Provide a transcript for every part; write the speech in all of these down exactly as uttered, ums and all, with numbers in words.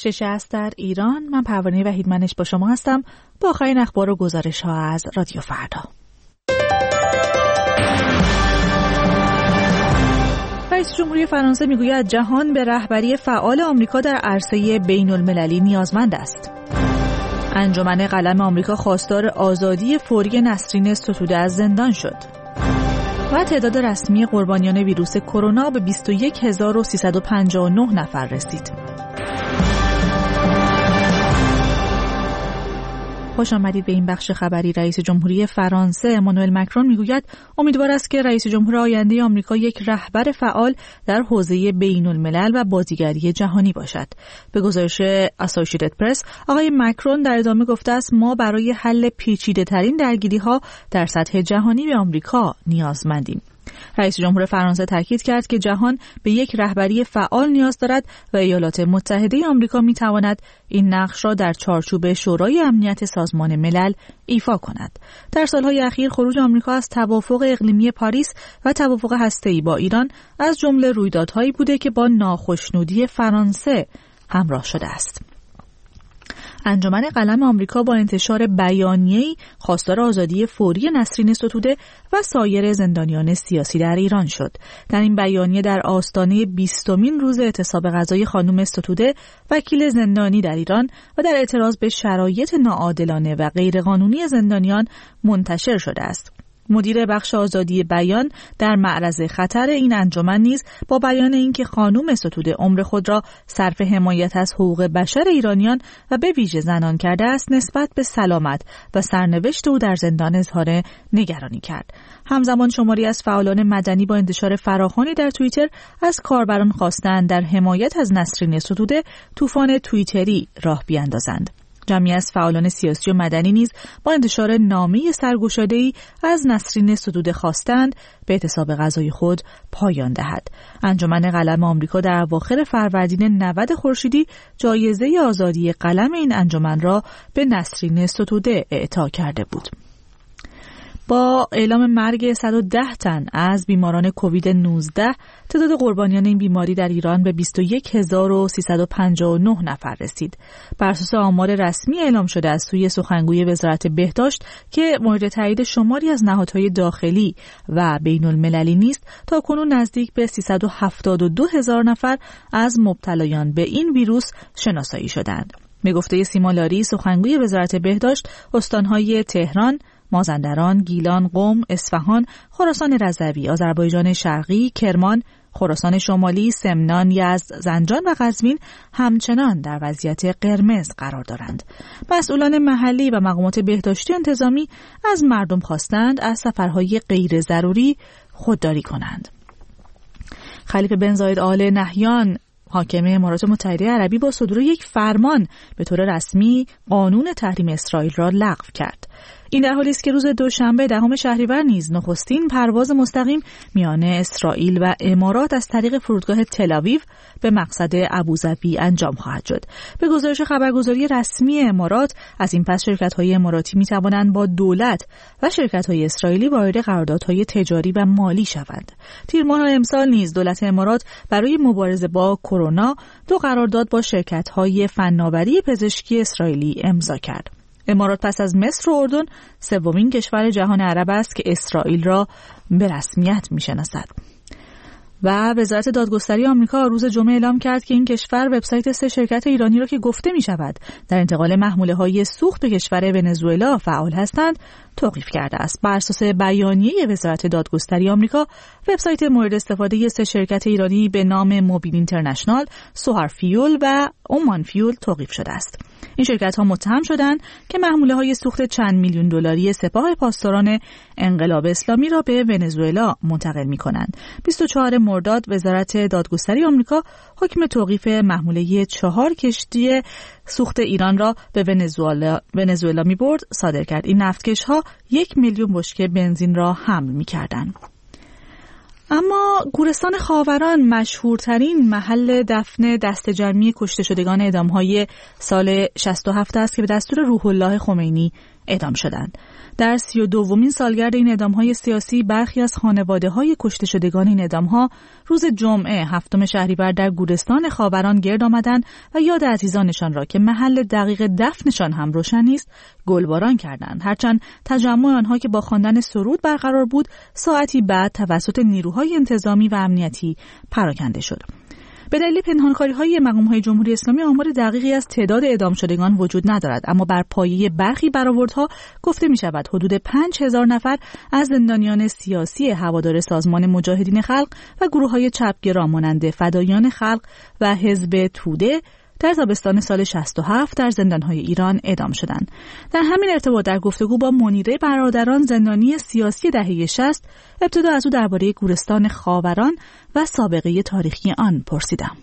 شش است در ایران. من پروانه وحیدمنش با شما هستم با آخرین اخبار و گزارش ها از رادیو فردا. رئیس جمهوری فرانسه میگوید جهان به رهبری فعال آمریکا در عرصه بین المللی نیازمند است. انجمن قلم آمریکا خواستار آزادی فوری نسرین ستوده از زندان شد. و تعداد رسمی قربانیان ویروس کرونا به بیست و یک هزار و سیصد و پنجاه و نه نفر رسید. خوش آمدید به این بخش خبری. رئیس جمهوری فرانسه امانوئل مکرون میگوید امیدوار است که رئیس جمهور آینده آمریکا یک رهبر فعال در حوزه بین الملل و بازیگری جهانی باشد. به گزارش اسوسییتد پرس، آقای مکرون در ادامه گفته است ما برای حل پیچیده ترین درگیری ها در سطح جهانی به آمریکا نیازمندیم. رئیس جمهور فرانسه تاکید کرد که جهان به یک رهبری فعال نیاز دارد و ایالات متحده آمریکا می تواند این نقش را در چارچوب شورای امنیت سازمان ملل ایفا کند. در سالهای اخیر خروج آمریکا از توافق اقلیمی پاریس و توافق هسته‌ای با ایران از جمله رویدادهایی بوده که با ناخشنودی فرانسه همراه شده است. انجمن قلم آمریکا با انتشار بیانیه‌ای خواستار آزادی فوری نسرین ستوده و سایر زندانیان سیاسی در ایران شد. در این بیانیه در آستانه بیستمین روز اعتصاب غذای خانم ستوده، وکیل زندانی در ایران، و در اعتراض به شرایط ناعادلانه و غیرقانونی زندانیان منتشر شده است. مدیر بخش آزادی بیان در معرض خطر این انجمن نیز با بیان اینکه خانم ستوده عمر خود را صرف حمایت از حقوق بشر ایرانیان و به ویژه زنان کرده است، نسبت به سلامت و سرنوشت او در زندان اظهار نگرانی کرد. همزمان شماری از فعالان مدنی با انتشار فراخوانی در توییتر از کاربران خواستند در حمایت از نسرین ستوده طوفان توییتری راه بیاندازند. جمعی از فعالان سیاسی و مدنی نیز با انتشار نامه سرگشاده‌ای از نسرین ستوده خواستند به اعتصاب غذای خود پایان دهد. انجمن قلم آمریکا در اواخر فروردین نود خورشیدی جایزه آزادی قلم این انجمن را به نسرین ستوده اعطا کرده بود. با اعلام مرگ صد و ده تن از بیماران کووید نوزده، تعداد قربانیان این بیماری در ایران به بیست و یک هزار و سیصد و پنجاه و نه نفر رسید. بر اساس آمار رسمی اعلام شده از سوی سخنگوی وزارت بهداشت که مورد تایید شماری از نهادهای داخلی و بین المللی نیست، تا کنون نزدیک به سیصد و هفتاد و دو هزار نفر از مبتلایان به این ویروس شناسایی شدند. به گفته سیما لاری، سخنگوی وزارت بهداشت، استانهای تهران، مازندران، گیلان، قم، اصفهان، خراسان رضوی، آذربایجان شرقی، کرمان، خراسان شمالی، سمنان، یزد، زنجان و قزوین همچنان در وضعیت قرمز قرار دارند. مسئولان محلی و مقامات بهداشتی انتظامی از مردم خواستند از سفرهای غیر ضروری خودداری کنند. خلیفه بن زاید آل نهیان، حاکم امارات متحده عربی، با صدور یک فرمان به طور رسمی قانون تحریم اسرائیل را لغو کرد. این در حالی است که روز دوشنبه دهم شهریور نیز نخستین پرواز مستقیم میان اسرائیل و امارات از طریق فرودگاه تل‌آویو به مقصد ابوظبی انجام خواهد شد. به گزارش خبرگزاری رسمی امارات، از این پس شرکت‌های اماراتی می‌توانند با دولت و شرکت‌های اسرائیلی وارد قراردادهای تجاری و مالی شوند. تیر ماه امسال نیز دولت امارات برای مبارزه با کرونا دو قرارداد با شرکت‌های فناوری پزشکی اسرائیلی امضا کرد. امارات پس از مصر و اردن سومین کشور جهان عرب است که اسرائیل را به رسمیت می‌شناسد. و وزارت دادگستری آمریکا روز جمعه اعلام کرد که این کشور وبسایت سه شرکت ایرانی را که گفته می‌شود در انتقال محموله‌های سوخت به کشور ونزوئلا فعال هستند توقیف کرده است. بر اساس بیانیه وزارت دادگستری آمریکا، وبسایت مورد استفاده سه شرکت ایرانی به نام موبیل اینترنشنال، سوهار فیول و اومان فیول توقیف شده است. این شرکت‌ها متهم شدند که محموله‌های سوخت چند میلیون دلاری سپاه پاسداران انقلاب اسلامی را به ونزوئلا منتقل می‌کنند. بیست و چهارم مرداد وزارت دادگستری آمریکا حکم توقیف محموله چهار کشتی سوخت ایران را به ونزوئلا ونزوئلا می‌برد صادر کرد. این نفتکش‌ها یک میلیون بشکه بنزین را حمل می‌کردند. اما گورستان خاوران مشهورترین محل دفن دسته‌جمعی کشته شدگان اعدام‌های سال شصت و هفت است که به دستور روح الله خمینی اعدام شدند. در سی و دومین سالگرد این اعدام‌های سیاسی برخی از خانواده‌های کشته شدگان این اعدام‌ها روز جمعه هفتم شهریور در گورستان خاوران گرد آمدند و یاد عزیزانشان را که محل دقیق دفنشان هم روشن نیست گلباران کردند. هرچند تجمع آنها که با خواندن سرود برقرار بود ساعتی بعد توسط نیروهای انتظامی و امنیتی پراکنده شد. به دلیل پنهانکاری‌های مقام‌های جمهوری اسلامی آمار دقیقی از تعداد اعدام شدگان وجود ندارد، اما بر پایه برخی برآوردها گفته می‌شود حدود پنج هزار نفر از زندانیان سیاسی هوادار سازمان مجاهدین خلق و گروه‌های چپگرا مانند فداییان خلق و حزب توده در تابستان سال شصت و هفت در زندان‌های ایران اعدام شدند. در همین ارتباط در گفتگو با منیره برادران زندانی سیاسی دهه شصت ابتدا از او درباره گورستان خاوران و سابقه تاریخی آن پرسیدم.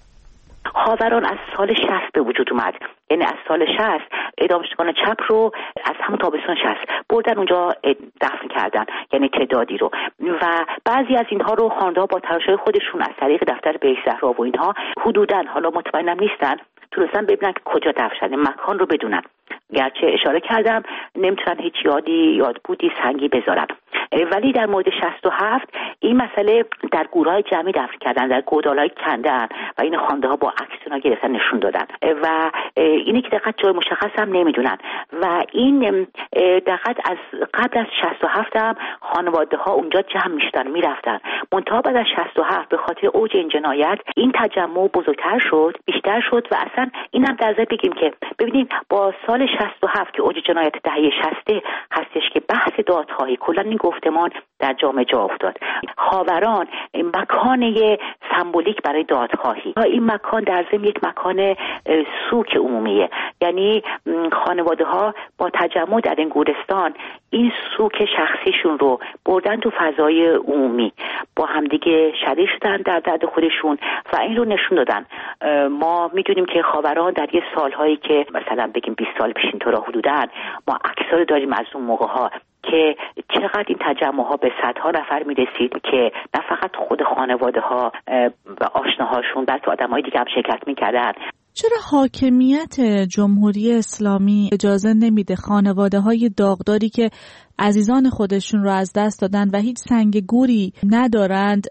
خاوران از سال شصت به وجود اومد، یعنی از سال شصت اعدام شدگان چپ رو از همون تابستان شصت بردن اونجا دفن کردن، یعنی تعدادی رو، و بعضی از اینها رو خانواده با تلاش‌های خودشون از طریق دفتر بیت زهرا و اینها حدوداً، حالا مطمئنم نیستن، تونستن ببینن که کجا دفن شده، مکان رو بدونن. گرچه اشاره کردم نمیتونن هیچ یادی یاد بودی سنگی بذارن، ولی در مورد شصت و هفت این مسئله در گورهای جمعی دفن کردن، در گودالای کندن و این خوانده ها با عکسونا گرفتن نشون دادن و اینی که دقیق جای مشخص هم نمیدونن و این دقیق از قبل از شصت و هفت هم خانواده ها اونجا جمع میشدن میرفتن. منتها بعد از شصت و هفت به خاطر اوج این جنایت این تجمع بزرگتر شد، بیشتر شد و اصلا این هم در ضمن بگیم که ببینید با سال شصت و هفت که اوج جنایت دهه شصت هستش که بحث دادخواهی کلا این گفتمان در جامعه جا افتاد. خاوران مکان سمبولیک برای دادخواهی، این مکان در ضمن یک مکان سوک عمومیه، یعنی خانواده ها با تجمع در این گورستان این سوک شخصیشون رو بردن تو فضای عمومی، با همدیگه شریک شدن در درد خودشون و این رو نشون دادن. ما میدونیم که خاوران در یه سالهایی که مثلا بگیم بیست سال پیش اینطورا حدوداً ما عکس‌ها داریم از اون موقع ها که چقدر این تجمع ها به صدها نفر می رسید که نه فقط خود خانواده ها و آشناهاشون بلکه آدم های دیگه هم شرکت می کردن. چرا حاکمیت جمهوری اسلامی اجازه نمیده خانواده های داغداری که عزیزان خودشون رو از دست دادن و هیچ سنگ گوری ندارند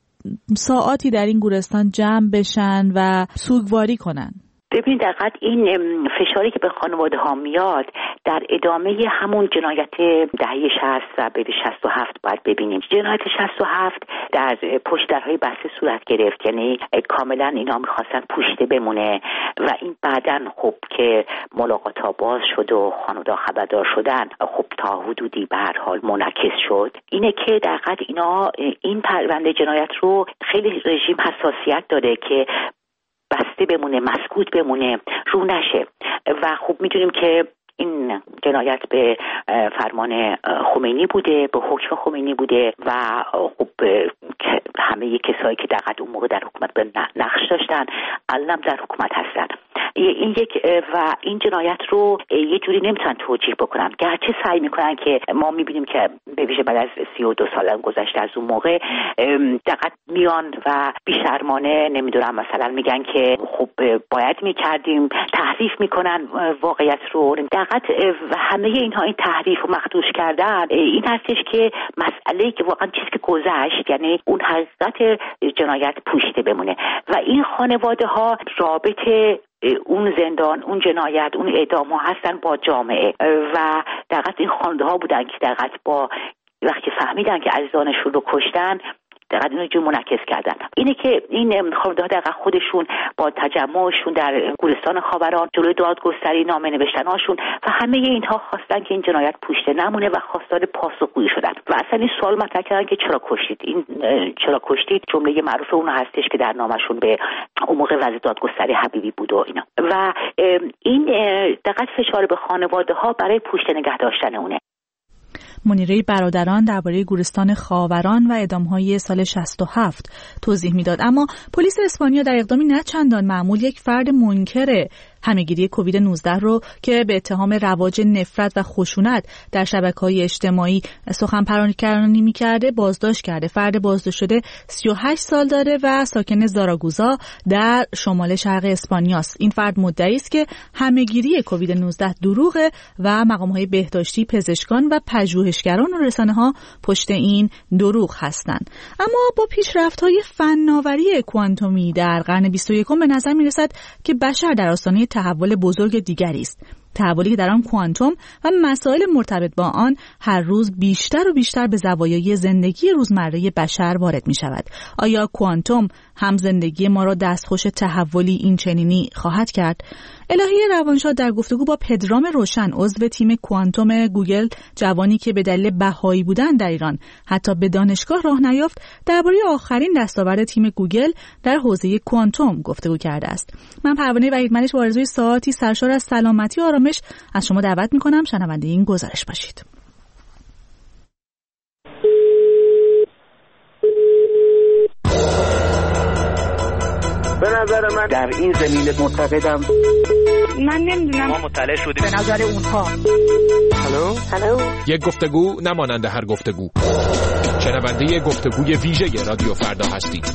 ساعاتی در این گورستان جمع بشن و سوگواری کنن؟ ببینید دقیقاً این فشاری که به خانواده ها میاد در ادامه همون جنایت دهه شصت و به شصت و هفت باید ببینیم. جنایت شصت و هفت در پشت درهای بسته صورت گرفت، یعنی کاملا اینا میخواستن پوشیده بمونه و این بعداً خب که ملاقات ها باز شد و خانواده خبردار شدن خب تا حدودی به هر حال منعکس شد. اینه که دقیقاً اینا این پرونده جنایت رو خیلی رژیم حساسیت داره که بسته بمونه، مسکوت بمونه، رو نشه و خب میدونیم که این جنایت به فرمان خمینی بوده، به حکم خمینی بوده و خب همه کسایی که دقیقاً اون موقع در حکومت به نقش داشتن الان در حکومت هستن. این یک و این جنایت رو یه جوری نمیتونن توجیه بکنن، گرچه سعی میکنن که ما میبینیم که به ویژه بعد از سی و دو سال گذشته از اون موقع دقیقاً میان و بیشرمانه نمیدونم مثلا میگن که خب باید میکردیم، تحریف میکنن واقعیت رو. دقیقاً همه اینها این تحریف و مخدوش کردن این هستش که مسئله که واقعا چیزی که گذشت، یعنی اون حقیقت جنایت پوشیده بمونه و این خانواده ها رابطه اون زندان، اون جنایت، اون اعدام ها هستن با جامعه و دقیقاً این خانواده ها بودن که دقیقاً با وقتی فهمیدن که عزیزانشون رو کشتن دقیقاً اینو جو منعکس کردن. اینه که این خانواده ها دقیقاً خودشون با تجمعشون در گورستان خاوران جلوی دادگستری نامه نوشتناشون و همه اینها خواستن که این جنایت پوشیده نمونه و خواستار پاسخگویی شدن و اصلا این سوال مطرح کردن که چرا کشتید، این چرا کشتید جمله معروف اون هستش که در نامشون به اون موقع وزیر دادگستری حبیبی بود و اینا و این دقیقاً فشار به خانواده ها برای پوشیده نگه داشتن اونه. منیره برادران درباره گورستان خاوران و اعدام‌های سال شصت و هفت توضیح میداد. اما پلیس اسپانیا در اقدامی نه چندان معمول یک فرد منکر همهگیری کووید نوزده رو که به اتهام رواج نفرت و خشونت در شبکه‌های اجتماعی سخن پرانی می‌کرده بازداشت کرده. فرد بازداشت شده سی و هشت سال داره و ساکن زاراگوزا در شمال شرق اسپانیاست. این فرد مدعی است که همهگیری کووید نوزده دروغه و مقام‌های بهداشتی، پزشکان و پژوهشگران و رسانه‌ها پشت این دروغ هستند. اما با پیشرفت‌های فناوری کوانتومی در قرن بیست و یکم به نظر می‌رسد که بشر در آستانه تحول بزرگ دیگری است. تحولی که در آن کوانتوم و مسائل مرتبط با آن هر روز بیشتر و بیشتر به زوایای زندگی روزمره بشر وارد می شود. آیا کوانتوم هم زندگی ما را دستخوش تحولی این چنینی خواهد کرد؟ الهی روانشاد در گفتگو با پدرام روشن، عضو تیم کوانتوم گوگل، جوانی که به دلیل بهایی بودن در ایران حتی به دانشگاه راه نیافت، درباره آخرین دستاورد تیم گوگل در حوزه کوانتوم گفتگو کرده است. من پروانه وحیدملک با آرزوی ساعتی سرشار از سلامتی و آرامش از شما دعوت می‌کنم شنونده این گزارش باشید. به نظر من در این زمینه معتقدم من نمیدونم ما مطلع شدیم. به نظر اونها هلو هلو یک گفتگو نمانند هر گفتگو. شنونده گفتگوی ویژه رادیو فردا هستید.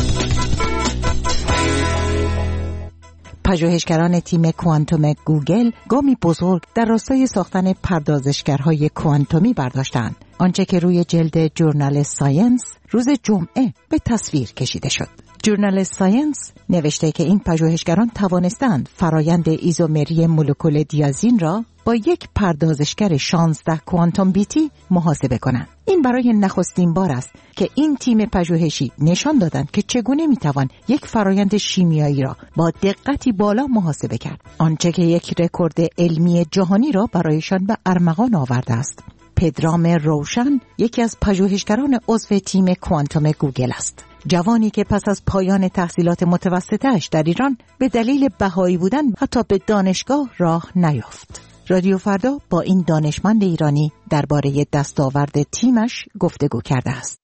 پژوهشگران تیم کوانتوم گوگل گامی بزرگ در راستای ساختن پردازشگرهای کوانتومی برداشتند. آنچه که روی جلد جورنال ساینس روز جمعه به تصویر کشیده شد. جورنال ساینس نوشته که این پژوهشگران توانستند فرایند ایزومری مولکول دیازین را با یک پردازشگر شانزده کوانتوم بیتی محاسبه کنند. این برای نخستین بار است که این تیم پژوهشی نشان دادند که چگونه میتوان یک فرایند شیمیایی را با دقتی بالا محاسبه کرد. آنچه که یک رکورد علمی جهانی را برایشان به ارمغان آورده است. پدرام روشن یکی از پژوهشگران عضو تیم کوانتوم گوگل است. جوانی که پس از پایان تحصیلات متوسطه‌اش در ایران به دلیل بهایی بودن حتی به دانشگاه راه نیافت. رادیو فردا با این دانشمند ایرانی درباره دستاورد تیمش گفتگو کرده است.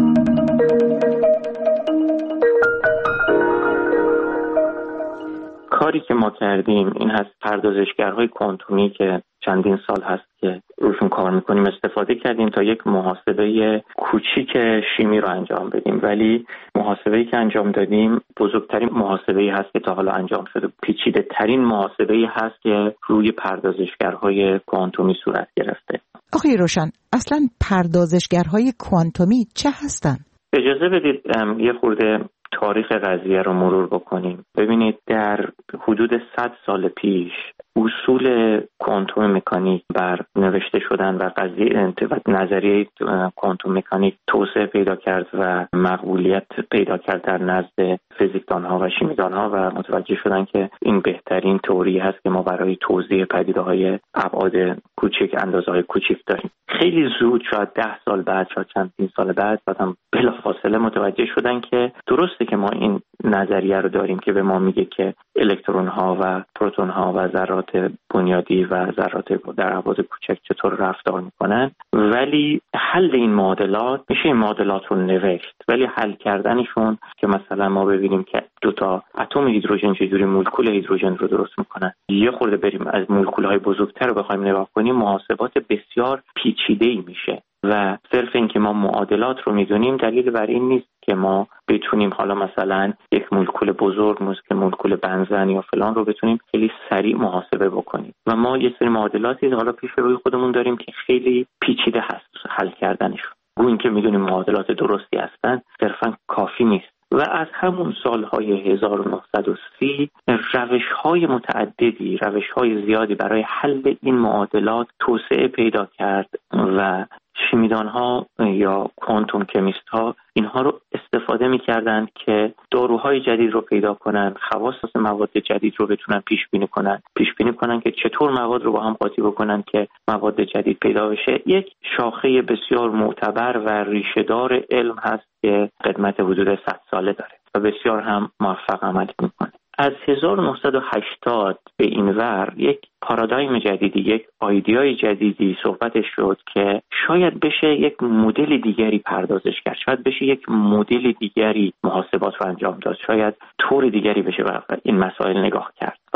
کاری که ما کردیم این هست پردازشگرهای کوانتومی که چندین سال هست که روشون کار میکنیم استفاده کردیم تا یک محاسبه کوچیک شیمی رو انجام بدیم، ولی محاسبه‌ای که انجام دادیم بزرگترین محاسبه‌ای هست که تا حالا انجام شده. پیچیده ترین محاسبه‌ای هست که روی پردازشگرهای کوانتومی صورت گرفته. آقای روشن، اصلا پردازشگرهای کوانتومی چه هستن؟ اجازه بدید یه خورده تاریخ قضیه رو مرور بکنیم. ببینید در حدود صد سال پیش اصول کوانتوم مکانیک بر نوشته شدن و قضیه نظریه کوانتوم مکانیک توسعه پیدا کرد و مقبولیت پیدا کرد در نزد فیزیکدان‌ها و شیمیدان‌ها و متوجه شدن که این بهترین تئوری هست که ما برای توضیح پدیده‌های ابعاد کوچک، اندازه‌های کوچیک داریم. خیلی زود، شاید ده سال بعد، شاید چندین سال بعد، بعدم بلافاصله متوجه شدن که درسته که ما این نظریه رو داریم که به ما میگه که الکترون‌ها و پروتون‌ها و ذرات بنیادی و ذرات در ابعاد کوچک چطور رفتار میکنن، ولی حل این معادلات میشه این معادلات رو نوشت، ولی حل کردنشون که مثلا ما ببینیم که دو تا اتم هیدروژن چجوری مولکول هیدروژن رو درست میکنن، یه خورده بریم از مولکول‌های بزرگتر رو بخوایم نگاه کنیم، محاسبات بسیار پیچیده‌ای میشه و صرف این که ما معادلات رو میدونیم دلیل بر این نیست که ما بتونیم حالا مثلا یک مولکول بزرگ مثل مولکول بنزن یا فلان رو بتونیم خیلی سریع محاسبه بکنیم و ما یه سری معادلاتی حالا پیش روی خودمون داریم که خیلی پیچیده هست حل کردنشون. گویا اینکه میدونیم معادلات درستی هستن صرفا کافی نیست و از همون سالهای هزار و نهصد و سی روش‌های متعددی، روش‌های زیادی برای حل این معادلات توسعه پیدا کرد و شیمیدان‌ها یا کوانتوم کمیست‌ها اینها رو استفاده می‌کردند که داروهای جدید رو پیدا کنن، خواص مواد جدید رو بتونن پیش بینی کنن، پیش بینی کنن که چطور مواد رو با هم قاطی بکنن که مواد جدید پیدا بشه. یک شاخه بسیار معتبر و ریشه‌دار علم هست که قدمت حدود صد ساله داره و بسیار هم موفق عمل می‌کنه. از هزار و نهصد و هشتاد به این ور یک پارادایم جدیدی، یک ایده جدیدی صحبتش شد که شاید بشه یک مدل دیگری پردازش کرد، شاید بشه یک مدل دیگری محاسبات رو انجام داد، شاید طور دیگری بشه به این مسائل نگاه کرد و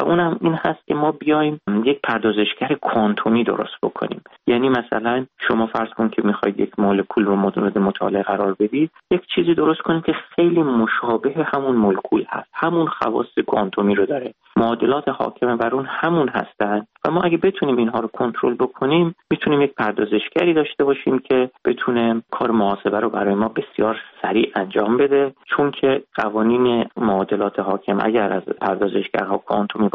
اونم این هست که ما بیایم یک پردازشگر کوانتومی درست بکنیم. یعنی مثلا شما فرض کن که میخواید یک مولکول رو مورد مطالعه قرار بدید، یک چیزی درست کنید که خیلی مشابه همون مولکول هست، همون خواص کوانتومی رو داره، معادلات حاکم بر اون همون هستن و ما اگه بتونیم اینها رو کنترل بکنیم میتونیم یک پردازشگری داشته باشیم که بتونه کار محاسبه رو برای ما بسیار سریع انجام بده، چون که قوانین معادلات حاکم اگر از پردازشگرها کوانتومی